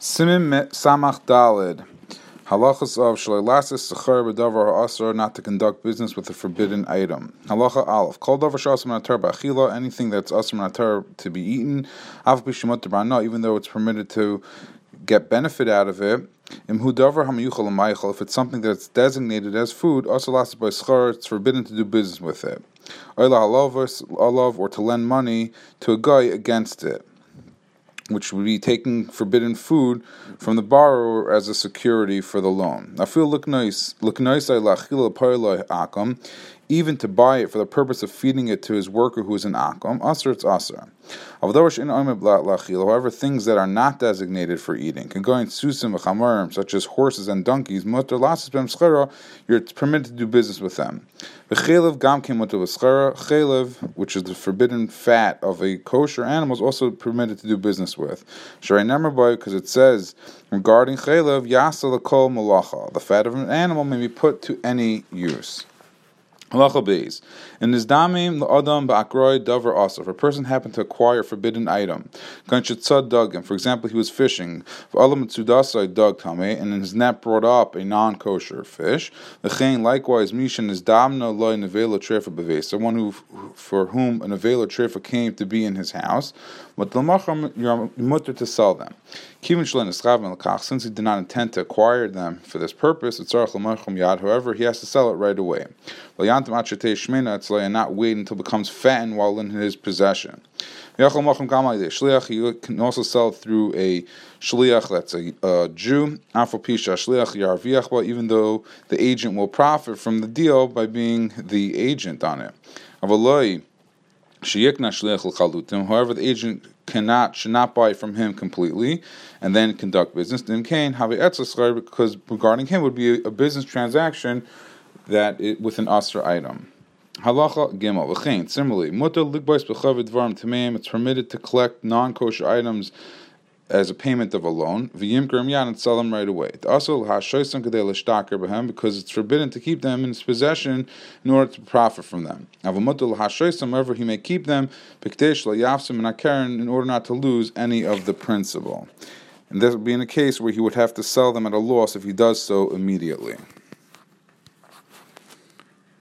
Simin Samach Dalid. Halachas of Shleilasis Sechar B'Davar Ha'asar, not to conduct business with a forbidden item. Halacha Aleph. Kol Davar Sh'asar M'Atar B'Achila, anything that's Asar M'Atar to be eaten, Av B'Shemot B'Ana, even though it's permitted to get benefit out of it. Imhu Davar HaMiyuchal L'Maychal, if it's something that's designated as food, Asar L'Asar B'Schar, it's forbidden to do business with it. Oila Halav, or to lend money to a guy against it, which would be taking forbidden food from the borrower as a security for the loan. Even to buy it for the purpose of feeding it to his worker who is an akam, asr, it's asr. However, things that are not designated for eating, can go in susim v'chamarim, such as horses and donkeys, you're permitted to do business with them. Chelev, which is the forbidden fat of a kosher animal, is also permitted to do business with. Because it says regarding chelev, yasa l'kol malacha, the fat of an animal may be put to any use. Halacha beis. In Nizdamim l'adam ba'akroi davar asaf, if a person happened to acquire a forbidden item, for example, he was fishing, and in his net brought up a non-kosher fish. Likewise, mishan nizdamna loy nevela trefa beves, someone who for whom a nevela trefa came to be in his house, but you're mutter to sell them. Since he did not intend to acquire them for this purpose, however, he has to sell it right away. And not wait until it becomes fattened while in his possession. He can also sell it through a shliach, that's a Jew, even though the agent will profit from the deal by being the agent on it. However, the agent should not buy from him completely and then conduct business. Because regarding him would be a business transaction that with an asr item. Halacha Gimel. Similarly, it's permitted to collect non-kosher items as a payment of a loan, and sell them right away. Because it's forbidden to keep them in his possession in order to profit from them. However, he may keep them in order not to lose any of the principal. And this would be in a case where he would have to sell them at a loss if he does so immediately.